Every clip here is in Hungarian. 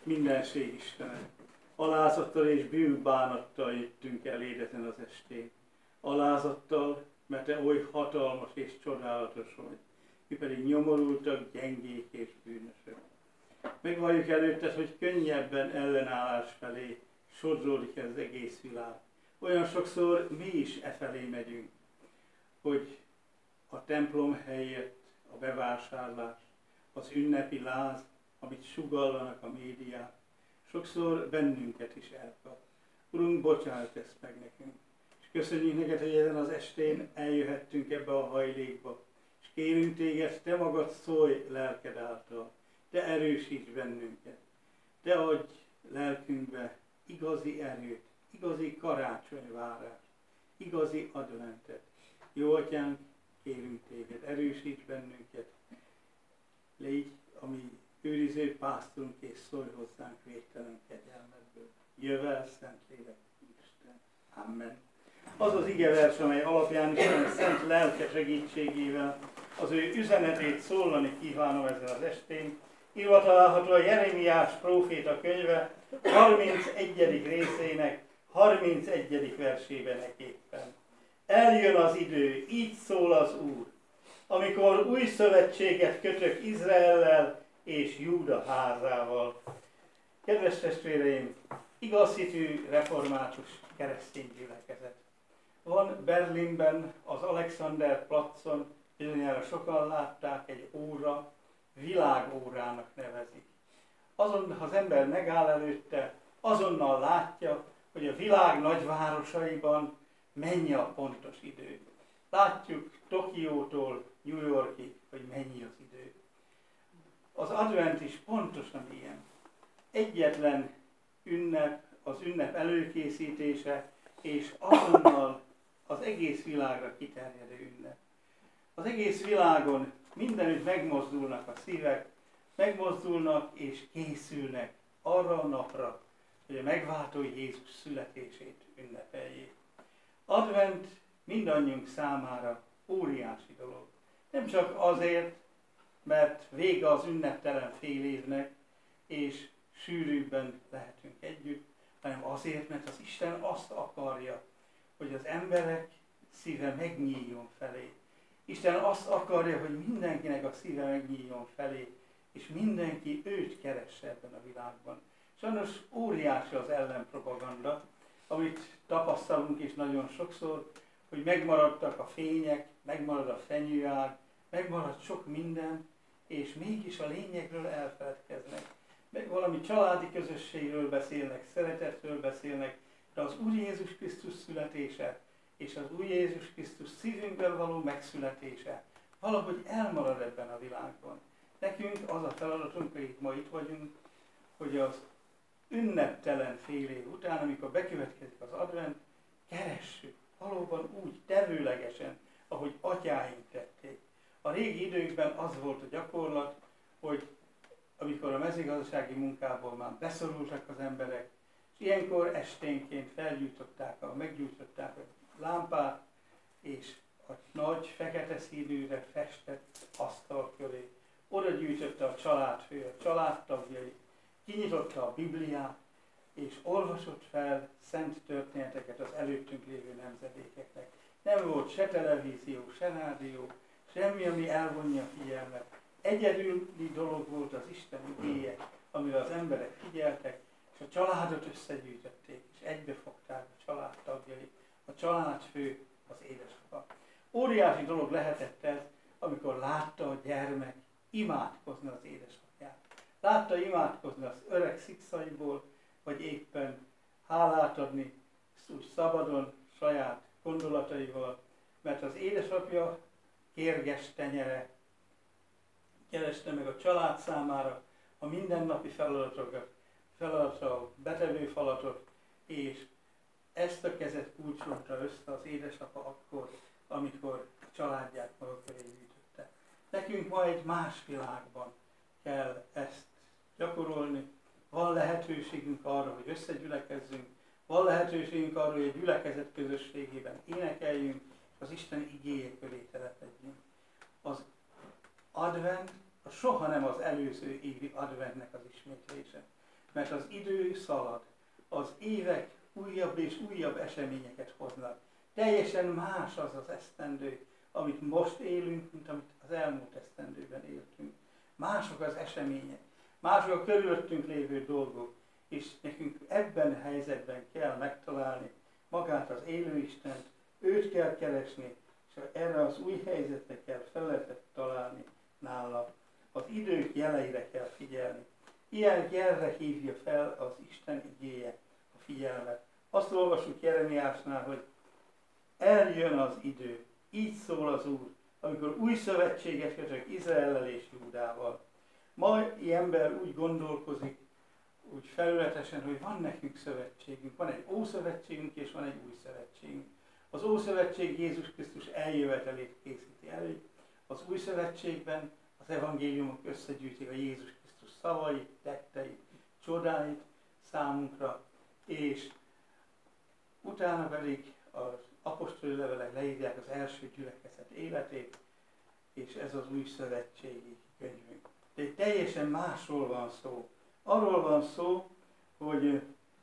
Mindenség Istenem, alázattal és bűnbánattal jöttünk eléd ezen az estén. Alázattal, mert Te oly hatalmas és csodálatos vagy, mi pedig nyomorultak, gyengék és bűnösök. Megvalljuk előtted, hogy könnyebben ellenállás felé sodródik ez az egész világ. Olyan sokszor mi is efelé megyünk, hogy a templom helyett a bevásárlás, az ünnepi láz, amit sugallanak a médiák, sokszor bennünket is elkap. Urunk, bocsáss ezt meg nekünk. És köszönjük neked, hogy ezen az estén eljöhettünk ebbe a hajlékba. És kérünk téged, te magad szólj lelked által. Te erősíts bennünket. Te adj lelkünkbe igazi erőt, igazi karácsonyvárást, igazi adventet. Jó atyánk, kérünk téged, erősíts bennünket. Légy a mi őriző pásztorunk, és szólj hozzánk végtelen kegyelmedből. Jövel, Szentlélek, Isten. Amen. Az az igevers, amely alapján Isten szent lelke segítségével az ő üzenetét szólani kívánom ezen az estén, írva található a Jeremiás próféta könyve 31. részének 31. versében eképpen. Eljön az idő, így szól az Úr, amikor új szövetséget kötök Izraellel és Júda házával. Kedves testvéreim, igaz hitű református keresztény gyülekezet. Van Berlinben az Alexanderplatzon, bizonyára sokan látták, egy óra, világórának nevezik. Azon, ha az ember megáll előtte, azonnal látja, hogy a világ nagyvárosaiban mennyi a pontos idő. Látjuk Tokiótól New Yorkig, hogy mennyi az idő. Az advent is pontosan ilyen. Egyetlen ünnep, az ünnep előkészítése, és azonnal az egész világra kiterjedő ünnep. Az egész világon mindenütt megmozdulnak a szívek, megmozdulnak és készülnek arra a napra, hogy a megváltó Jézus születését ünnepeljék. Advent mindannyiunk számára óriási dolog. Nem csak azért, mert vége az ünneptelen fél évnek, és sűrűbben lehetünk együtt, hanem azért, mert az Isten azt akarja, hogy az emberek szíve megnyíljon felé. Isten azt akarja, hogy mindenkinek a szíve megnyíljon felé, és mindenki őt keresse ebben a világban. Sajnos óriási az ellenpropaganda, amit tapasztalunk is nagyon sokszor, hogy megmaradtak a fények, megmarad a fenyőág, megmarad sok minden, és mégis a lényegről elfeledkeznek. Meg valami családi közösségről beszélnek, szeretetről beszélnek, de az Úr Jézus Krisztus születése és az Úr Jézus Krisztus szívünkben való megszületése valahogy elmarad ebben a világban. Nekünk az a feladatunk, hogy ma itt vagyunk, hogy az ünneptelen fél év után, amikor bekövetkezik az advent, keressük valóban úgy tevőlegesen, ahogy atyáink tették. A régi időkben az volt a gyakorlat, hogy amikor a mezőgazdasági munkából már beszorultak az emberek, és ilyenkor esténként meggyújtották a lámpát, és a nagy fekete színűre festett asztal köré oda gyűjtötte a családfő, a családtagjai, kinyitotta a Bibliát, és olvasott fel szent történeteket az előttünk lévő nemzedékeknek. Nem volt se televízió, se rádió, semmi, ami elvonja a figyelmet. Egyedüli dolog volt az Isten igéje, amivel az emberek figyeltek, és a családot összegyűjtötték, és egybefogták a családtagjai, a családfő, az édesapa. Óriási dolog lehetett ez, amikor látta a gyermek imádkozni az édesapját. Látta imádkozni az öreg szikszaiból, vagy éppen hálát adni, úgy szabadon, saját gondolataival, mert az édesapja kérges tenyere kereste meg a család számára a mindennapi feladatra, betevő falatot, és ezt a kezet kulcsolta össze az édesapa akkor, amikor a családját maga köré gyűjtötte. Nekünk ma egy más világban kell ezt gyakorolni. Van lehetőségünk arra, hogy összegyülekezzünk, van lehetőségünk arra, hogy a gyülekezet közösségében énekeljünk, és az Isten igéje köré telepedjünk. Az advent soha nem az előző évi adventnek az ismétlése. mert az idő szalad, az évek újabb és újabb eseményeket hoznak. Teljesen más az az esztendő, amit most élünk, mint amit az elmúlt esztendőben éltünk. Mások az események, mások a körülöttünk lévő dolgok, és nekünk ebben a helyzetben kell megtalálni magát az élő Istent, őt kell keresni, és erre az új helyzetre kell felületet találni nála. Az idők jeleire kell figyelni. Ilyen jelre hívja fel az Isten igéje a figyelmet. Azt olvasjuk Jeremiásnál, hogy eljön az idő, így szól az Úr, amikor új szövetséget kötök Izraellel és Júdával. Mai ember úgy gondolkozik, úgy felületesen, hogy van nekünk szövetségünk, van egy ószövetségünk és van egy új szövetségünk. Az ószövetség Jézus Krisztus eljövetelét készíti elő, az új szövetségben az evangéliumok összegyűjtik a Jézus Krisztus szavait, tetteit, csodáit számunkra, és utána pedig az apostoli levelek leírják az első gyülekezet életét, és ez az új szövetségi könyvünk. De teljesen másról van szó. Arról van szó, hogy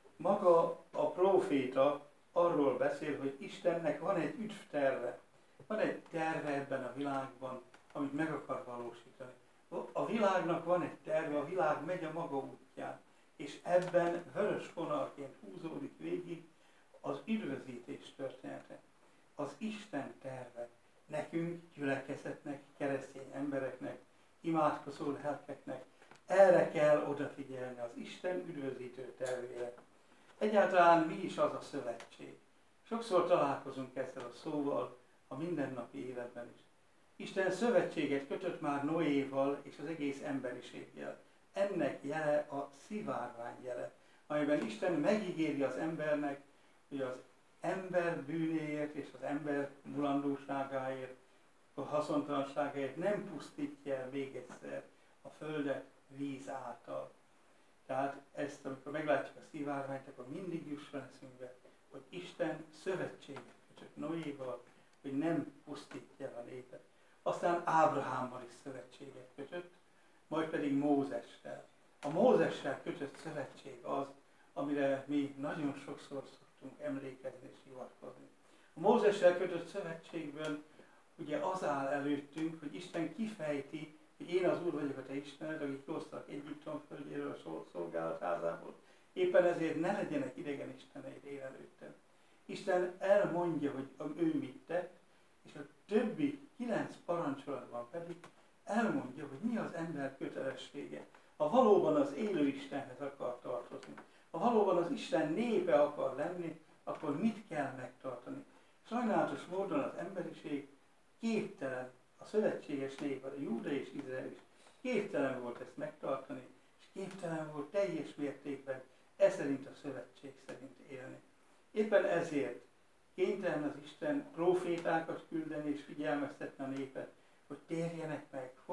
maga a próféta arról beszél, hogy Istennek van egy üdvterve. Van egy terve ebben a világban, amit meg akar valósítani. A világnak van egy terve, a világ megy a maga útján, és ebben vörös vonalként húzódik végig az üdvözítés története. Az Isten terve nekünk, gyülekezetnek, keresztény embereknek, imádkozó lelkeknek, erre kell odafigyelni, az Isten üdvözítő tervére. Egyáltalán mi is az a szövetség? Sokszor találkozunk ezzel a szóval a mindennapi életben is. Isten szövetséget kötött már Noéval és az egész emberiséggel. Ennek jele a szivárvány jele, amiben Isten megígéri az embernek, hogy az ember bűnéért és az ember mulandóságáért, a haszontalanságáért nem pusztítja el még egyszer a földet víz által. Tehát ezt, amikor meglátjuk a szivárványt, akkor mindig jusson eszünkbe, hogy Isten szövetséget kötött Noéval, hogy nem pusztítja el a népet. Aztán Ábrahámmal is szövetséget kötött, majd pedig Mózessel. A Mózessel kötött szövetség az, amire mi nagyon sokszor szoktunk emlékezni és hivatkozni. A Mózessel kötött szövetségben ugye az áll előttünk, hogy Isten kifejti, hogy én az Úr vagyok a te Istened, akik hoztak Egyiptom földjéről a szolgálatházából. Éppen ezért ne legyenek idegen isteneid én előttem. Isten elmondja, hogy ő mit tett, és a többi 9 parancsolatban pedig elmondja, hogy mi az ember kötelessége. Ha valóban az élő Istenhez akar tartozni, ha valóban az Isten népe akar lenni, akkor mit kell megtartani? Sajnálatos módon az emberiség képtelen, a szövetséges nép, a Júda és Izrael is képtelen volt ezt megtartani, és képtelen volt teljes mértékben szerint a szövetség szerint élni. Éppen ezért kénytelen az Isten prófétákat küldeni és figyelmeztetni a népet, hogy térjenek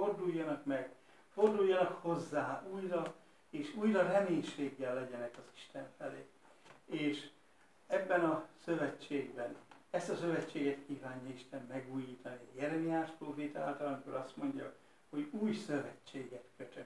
meg, forduljanak hozzá újra, és újra reménységgel legyenek az Isten felé. És ebben a szövetségben, ezt a szövetséget kívánja Isten megújítani. Jeremiás próféta által, amikor azt mondja, hogy új szövetséget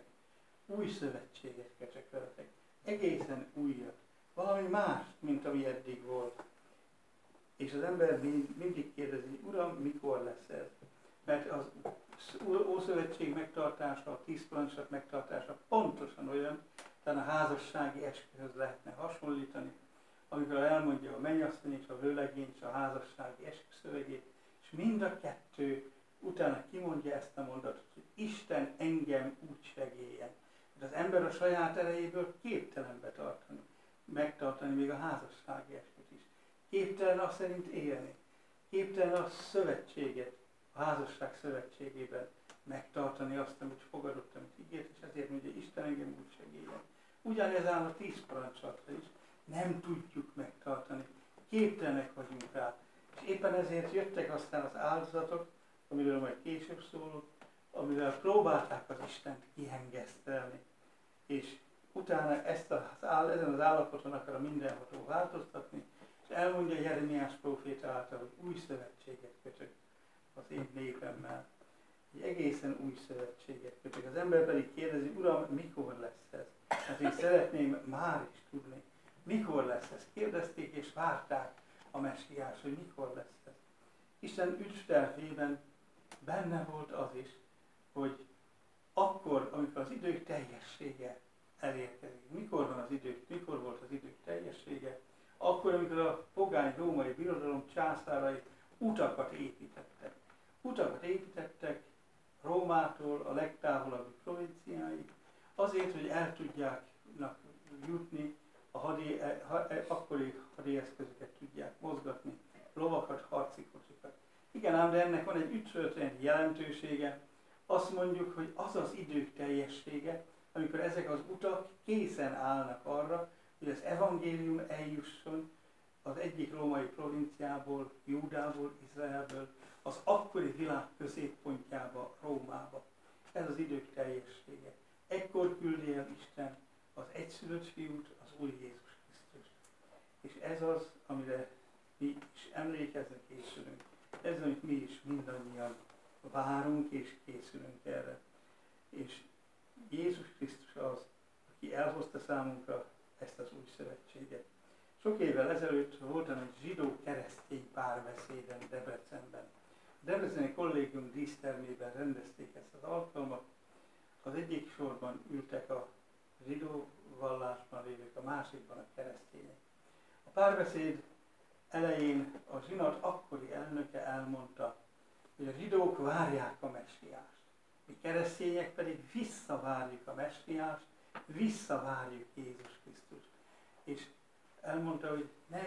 kötök veletek. Egészen újat. Valami más, mint ami eddig volt. És az ember mindig kérdezi, Uram, mikor lesz ez? Mert az Ószövetség megtartása, a 10 parancsolat megtartása pontosan olyan, talán a házassági eskühöz lehetne hasonlítani, amikor elmondja a mennyasszony és a vőlegény és a házassági esküszövegét, és mind a kettő utána kimondja ezt a mondatot, hogy Isten engem úgy segéljen. Mert az ember a saját erejéből képtelen megtartani még a házassági esküt is. Képtelen azt szerint élni. Képtelen a szövetséget, a házasság szövetségében megtartani azt, amit fogadott, amit ígért, és ezért mondja, Isten engem úgy segéljen. Ugyanez áll a 10 parancsolatra is. Nem tudjuk megtartani. Képtelenek vagyunk rá. És éppen ezért jöttek aztán az áldozatok, amiről majd később szólok, amivel próbálták az Istent kihengesztelni. És utána ezen az állapoton akar a mindenható változtatni, és elmondja Jeremiás próféta által, hogy új szövetséget kötök az én népemmel. Egy egészen új szövetséget kötök. Az ember pedig kérdezi, Uram, mikor lesz ez? Hát én szeretném már is tudni, mikor lesz ez. Kérdezték és várták a messiás, hogy mikor lesz ez. Isten ügytervében benne volt az is, hogy akkor, amikor az idők teljessége elérkezik. Mikor volt az idők teljessége? Akkor, amikor a pogány római birodalom császárai utakat építettek. Utakat építettek Rómától a legtávolabbi provinciáig, azért, hogy el tudják jutni, akkori hadieszközöket tudják mozgatni, lovakat, harci kocsikat. Igen ám, de ennek van egy ügytörténeti jelentősége. Azt mondjuk, hogy az az idők teljessége, amikor ezek az utak készen állnak arra, hogy az evangélium eljusson az egyik római provinciából, Júdából, Izraelből, az akkori világ középpontjába, Rómába. Ez az idők teljessége. Ekkor küldi el Isten az egyszülött fiút, az Úr Jézus Krisztust. És ez az, amire mi is emlékezni készülünk. Ez, amit mi is mindannyian várunk és készülünk erre. És Jézus Krisztus az, aki elhozta számunkra ezt az új szövetséget. Sok évvel ezelőtt voltam egy zsidó-keresztény párbeszéden Debrecenben. A Debreceni Kollégium dísztermében rendezték ezt az alkalmat. Az egyik sorban ültek a zsidó vallásban lévők, a másikban a keresztények. A párbeszéd elején a zsinat akkori elnöke elmondta, hogy a zsidók várják a messiást. Mi keresztények pedig visszavárjuk a messiást, visszavárjuk Jézus Krisztust. És elmondta, hogy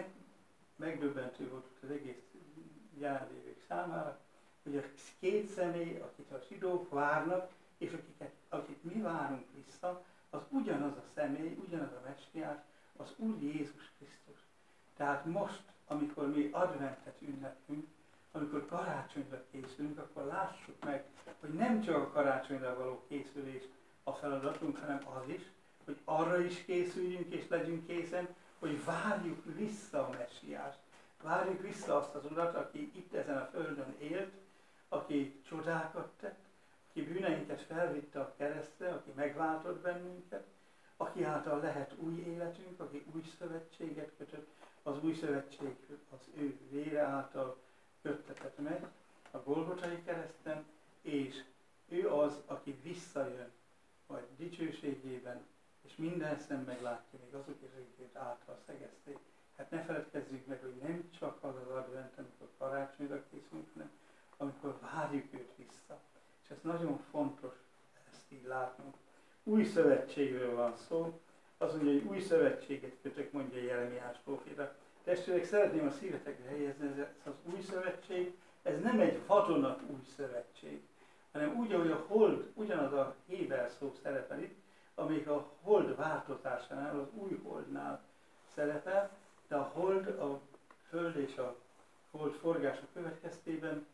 megdöbbentő volt az egész jelenlévők számára, hogy a két személy, akit a zsidók várnak, és akit mi várunk vissza, az ugyanaz a személy, ugyanaz a messiás, az Úr Jézus Krisztus. Tehát most, amikor mi adventet ünnepünk, amikor karácsonyra készülünk, akkor lássuk meg, hogy nem csak a karácsonyra való készülés a feladatunk, hanem az is, hogy arra is készüljünk és legyünk készen, hogy várjuk vissza a messiást. Várjuk vissza azt az Urat, aki itt ezen a földön élt, aki csodákat tett, aki bűneinket felvitte a keresztre, aki megváltott bennünket, aki által lehet új életünk, aki új szövetséget kötött, az új szövetség az ő vére által köttetett meg a Golgotai kereszten, és ő az, aki visszajön majd dicsőségében, és minden szem meglátja, még azok is, akiket által szegezték. Hát ne feledkezzünk meg, hogy nem csak az az advent, amikor karácsonyra készülünk, hanem amikor várjuk őt vissza. És ez nagyon fontos ezt így látnunk. Új szövetségről van szó. Azt mondja, hogy új szövetséget kötök, mondja Jeremiás próféta. Testvérek, szeretném a szívetekre helyezni, ez az új szövetség, ez nem egy vadonatúj szövetség, hanem úgy, ahogy a hold, ugyanaz a héber szó szerepel itt, amíg a hold változásánál, az új holdnál szerepel, de a hold, a föld és a hold forgása következtében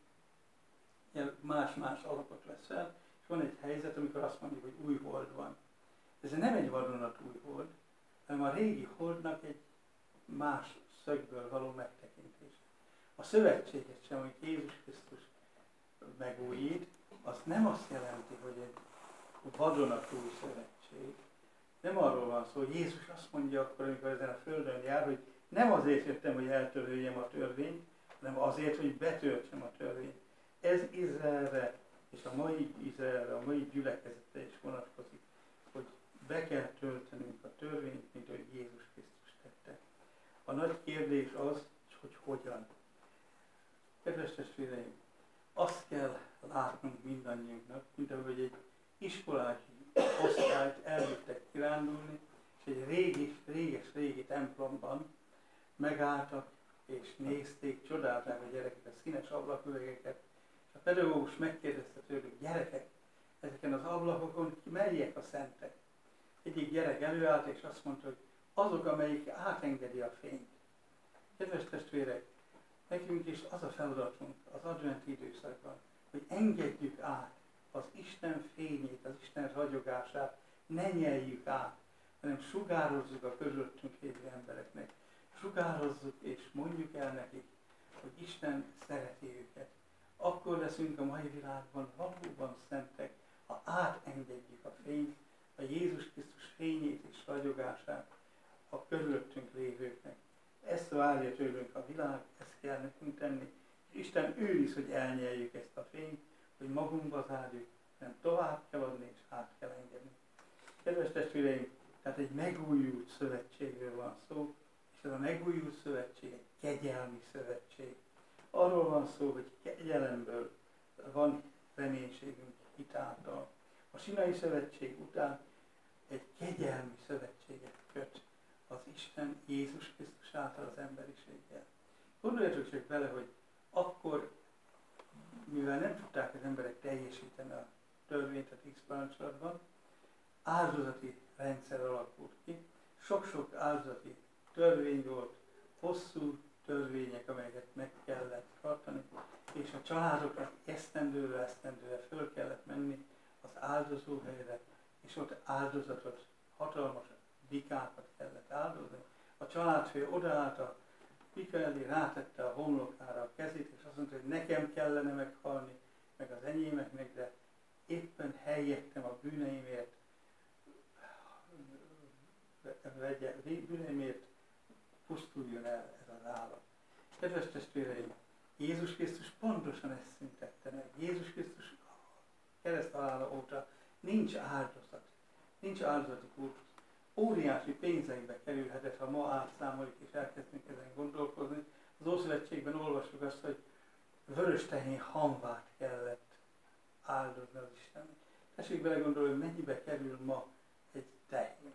más-más alapot vesz fel, és van egy helyzet, amikor azt mondjuk, hogy új hold van. Ez nem egy vadonatúj hold, hanem a régi holdnak egy más szögből való megtekintés. A szövetséget sem, hogy Jézus Krisztus megújít, az nem azt jelenti, hogy egy vadonatúj szövetség. Nem arról van szó, hogy Jézus azt mondja akkor, amikor ezen a földön jár, hogy nem azért jöttem, hogy eltöröljem a törvényt, hanem azért, hogy betöltsem a törvényt. Ez Izraelre és a mai Izraelre, a mai gyülekezetre is vonatkozik, hogy be kell töltenünk a törvényt, mint ahogy Jézus Krisztus tette. A nagy kérdés az, hogy hogyan. Kedves testvéreim, azt kell látnunk mindannyiunknak, mint ahogy egy iskolás osztályt elvittek kirándulni, és egy régi templomban megálltak és nézték, csodálták a gyerekek a színes ablaküvegeket, és a pedagógus megkérdezte tőlük, gyerekek, ezeken az ablakokon melyek a szentek? Egyik gyerek előállt és azt mondta, hogy azok, amelyik átengedi a fényt. Kedves testvérek, nekünk is az a feladatunk az adventi időszakban, hogy engedjük át az Isten fényét, az Isten ragyogását, ne nyeljük át, hanem sugározzuk a körülöttünk lévő embereknek. Sugározzuk és mondjuk el nekik, hogy Isten szereti őket. Akkor leszünk a mai világban valóban szentek, ha átengedjük a fényt, a Jézus Krisztus fényét és ragyogását a körülöttünk lévőknek. Ezt várja tőlünk a világ, ezt kell nekünk tenni. És Isten őriz, hogy elnyeljük ezt a fényt, hogy magunkba zárjuk, hanem tovább kell adni és át kell engedni. Kedves testvéreim, tehát egy megújult szövetségről van szó, és ez a megújult szövetség egy kegyelmi szövetség. Arról van szó, hogy kegyelemből van reménységünk hitáltal. A sinai szövetség után egy kegyelmi szövetséget köt az Isten Jézus Krisztus által az emberiséggel. Gondoljatok csak bele, hogy akkor, mivel nem tudták az emberek teljesíteni a törvényt a 10 parancsolatban, áldozati rendszer alakult ki. Sok-sok áldozati törvény volt, hosszú törvények, amelyeket meg kellett tartani, és a családoknak esztendőre föl kellett menni az áldozóhelyre, és ott áldozatot, hatalmas bikákat kellett áldozni. A családfő odaállt a bika elé, rátette a homlokára a kezét, és azt mondta, hogy nekem kellene meghalni, meg az enyémeknek, de éppen helyettem a bűneimért, pusztuljon el ez az állat. Kedves testvéreim, Jézus Krisztus pontosan ezt szüntette meg. Jézus Krisztus kereszthalála óta nincs áldozat, nincs áldozati kultusz. Óriási pénzekbe kerülhetett, ha ma átszámoljuk és elkezdünk ezen gondolkozni. Az Ószövetségben olvassuk azt, hogy vörös tehén hamvát kellett áldozni az Istennek. Tessék belegondolni, hogy mennyibe kerül ma egy tehén,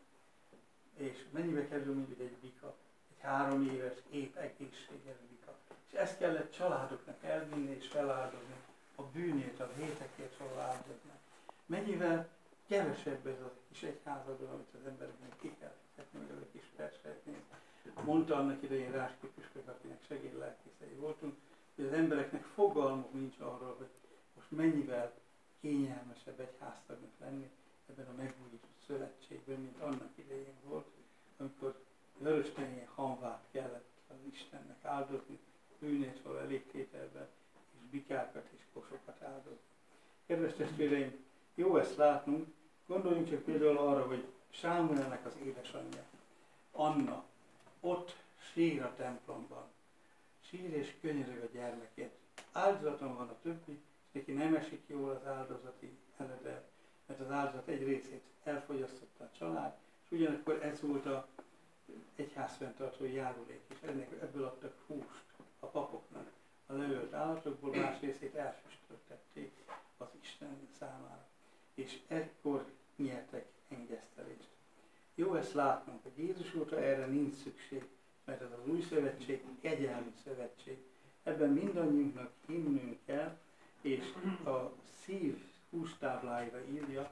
és mennyibe kerül mondjuk egy bika, egy 3 éves, épp egészséges bika. És ezt kellett családoknak elvinni és feláldozni, a bűnét, a hétekért feláldozni. Mennyivel kevesebb ez a kis egyházadban, amit az embereknek ki kell fizetni, meg az a kis versenynél. Mondta annak idején Ráskó püspök, akinek segédlelkészei voltunk, hogy az embereknek fogalmuk nincs arról, hogy most mennyivel kényelmesebb egyháztagnak lenni ebben a megújított szövetségben, mint annak idején volt, amikor vörös tehén hamvát kellett az Istennek áldozni, bűnét való elégtételben, és bikákat és kosokat áldozni. Kedves testvéreim, jó ezt látnunk, gondoljunk csak például arra, hogy Sámuelnek az édesanyja, Anna, ott sír a templomban, sír és könyörög a gyermekét. Áldozaton van a többi, és neki nem esik jól az áldozati eledel, mert az áldozat egy részét elfogyasztotta a család, és ugyanakkor ez volt az egyházfenntartó járulék, és ebből adtak húst a papoknak a leölt állatokból, más részét elfüstöltették az Isten számára. És ekkor nyertek engesztelést. Jó ezt látnunk, hogy Jézus óta erre nincs szükség, mert ez az új szövetség, kegyelmi szövetség. Ebben mindannyiunknak hinnünk kell, és a szív hústábláira írja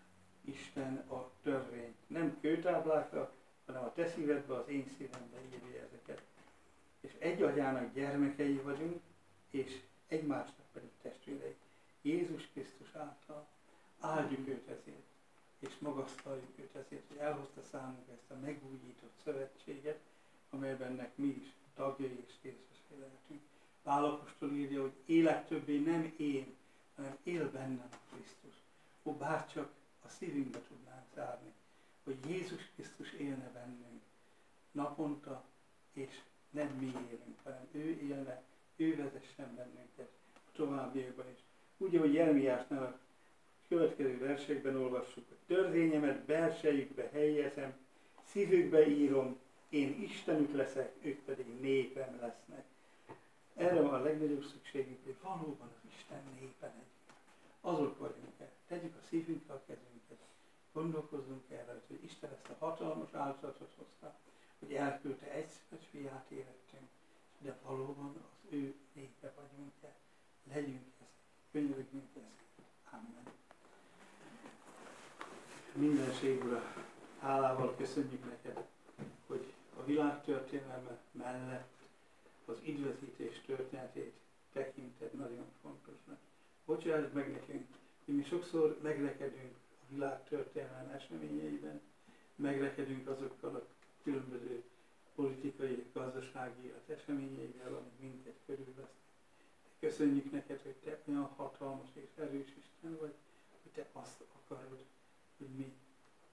Isten a törvényt. Nem kőtáblákra, hanem a te szívedbe, az én szívembe írja ezeket. És egy atyának gyermekei vagyunk, és egymásnak pedig testvérei. Jézus Krisztus által áldjuk őt ezért, és magasztaljuk őt ezért, hogy elhozta számunkra ezt a megújított szövetséget, amelybennek mi is tagjai és részesei lehetünk. Pál apostol írja, hogy élek többé nem én, hanem él bennem a Krisztus. Ó, bárcsak a szívünkbe tudnánk zárni, hogy Jézus Krisztus élne bennünk naponta, és nem mi élünk, hanem ő élne, ő vezessen bennünket a továbbiakban is. Úgy, ahogy Jeremiásnál a következő versekben olvassuk, hogy törvényemet belsejükbe helyezem, szívükbe írom, én Istenük leszek, ők pedig népem lesznek. Erre van a legnagyobb szükségünk, hogy valóban az Isten népe legyünk. Azok vagyunk-e? Tegyük a szívünkre a kezünket, gondolkozzunk erre, hogy Isten ezt a hatalmas áldozatot hozta, hogy elküldte egyszülött fiát érettünk, de valóban az ő népe vagyunk-e? Legyünk ezek, könyörögjünk ezek. Amen. Mindenség Ura, hálával köszönjük neked, hogy a világ történelme mellett az üdvözítés történetét tekinted nagyon fontosnak. Bocsáss meg nekünk, hogy mi sokszor megrekedünk a világ történelme eseményeiben, megrekedünk azokkal a különböző politikai, gazdasági élet eseményeivel, amik minket körülvesznek. Köszönjük neked, hogy te olyan hatalmas és erős Isten vagy, hogy te azt akarod, hogy mi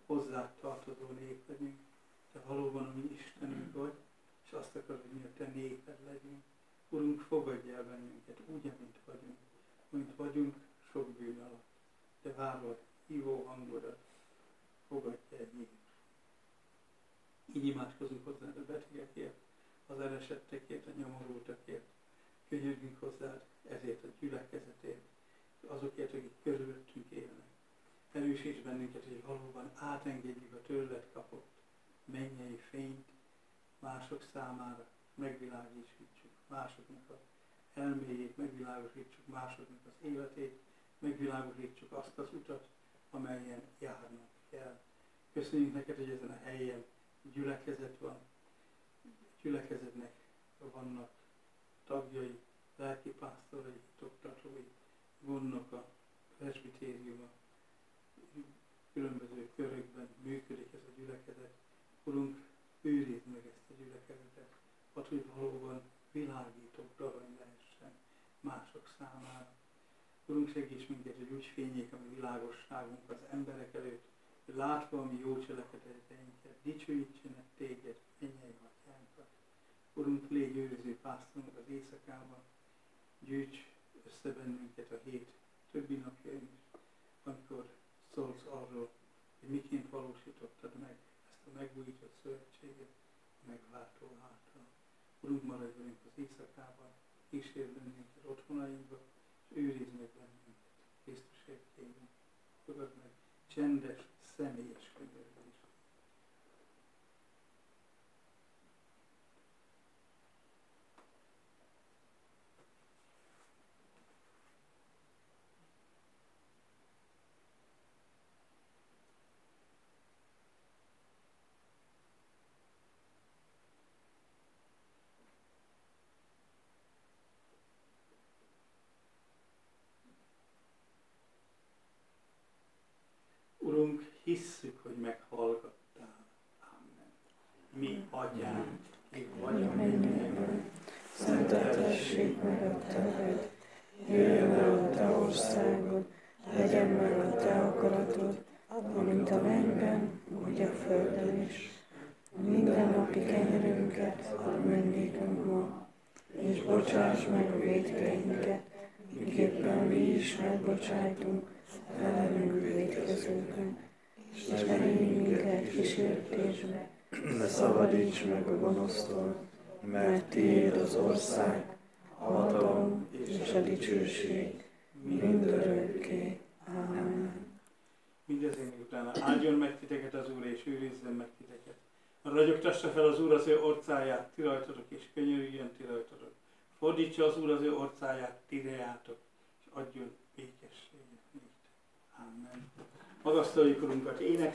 hozzád tartozó nép legyünk. Te valóban a mi Istenünk vagy, és azt akarod, hogy mi a te néped legyünk. Urunk, fogadj el bennünket úgy, mint vagyunk sok bűn alatt. Te várod hívó hangodat, fogadj el, Jézus. Így imádkozunk hozzád a betegekért, az elesettekért, a nyomorultakért. Könyörgünk hozzád ezért a gyülekezetért, azokért, akik körülöttünk élnek. Erősíts bennünket, hogy valóban átengedjük a tőled kapott mennyei fényt mások számára, megvilágítsuk másoknak az elméjét, megvilágosítsuk másoknak az életét, megvilágosítsuk azt az utat, amelyen járnak kell. Köszönjük neked, hogy ezen a helyen gyülekezet van, gyülekezetnek vannak tagjai, lelkipásztorai, oktatói, gondnok a presbitériuma, különböző körökben működik ez a gyülekezet. Urunk, őrizd meg ezt a gyülekezetet, add, hogy valóban világító torony lehessen mások számára. Urunk, segíts minket, hogy úgy fényék a mi világosságunk az emberek előtt, hogy látva a mi jó cselekedeteinket, dicsőítsenek téged, mennyei atyánkat. Urunk, légy őriző pásztorunk az éjszakában, gyűjts össze bennünket a hét többi napjain is, amikor szólsz arról, hogy miként valósítottad meg ezt a megújított szövetséget a megváltó által. Urunk, maradj velünk az éjszakában, kísérj bennünket otthonainkba, és őrizd meg bennünket. Krisztusért kérünk. Fogad meg csendes, személyes könyörgést. Urunk, hisszük, hogy meghallgattál. Amen. Mi atyánk, ki vagy a mennyekben, szenteltessék meg a te neved, jöjjön el a te országod, legyen meg a te akaratod, amint a mennyben, úgy a földön is. Mindennapi kenyerünket add meg nékünk ma, és bocsáss meg a vétkeinket, miképpen mi is megbocsájtunk ellenünk vétkezőkön, és ne vigy minket kísértésbe, de szabadíts meg a gonosztól, mert tiéd az ország, a hatalom és a dicsőség mindörökké. Amen. Mindezért utána áldjon meg titeket az Úr, és őrizzen meg titeket. Ragyogtassa fel az Úr az ő orcáját, ti rajtatok, és könyörüljön ti rajtatok. Fordítsa az Úr az ő orcáját, ti reátok, és adjon békességet. Amen. Magasztaljuk Urunkat, ének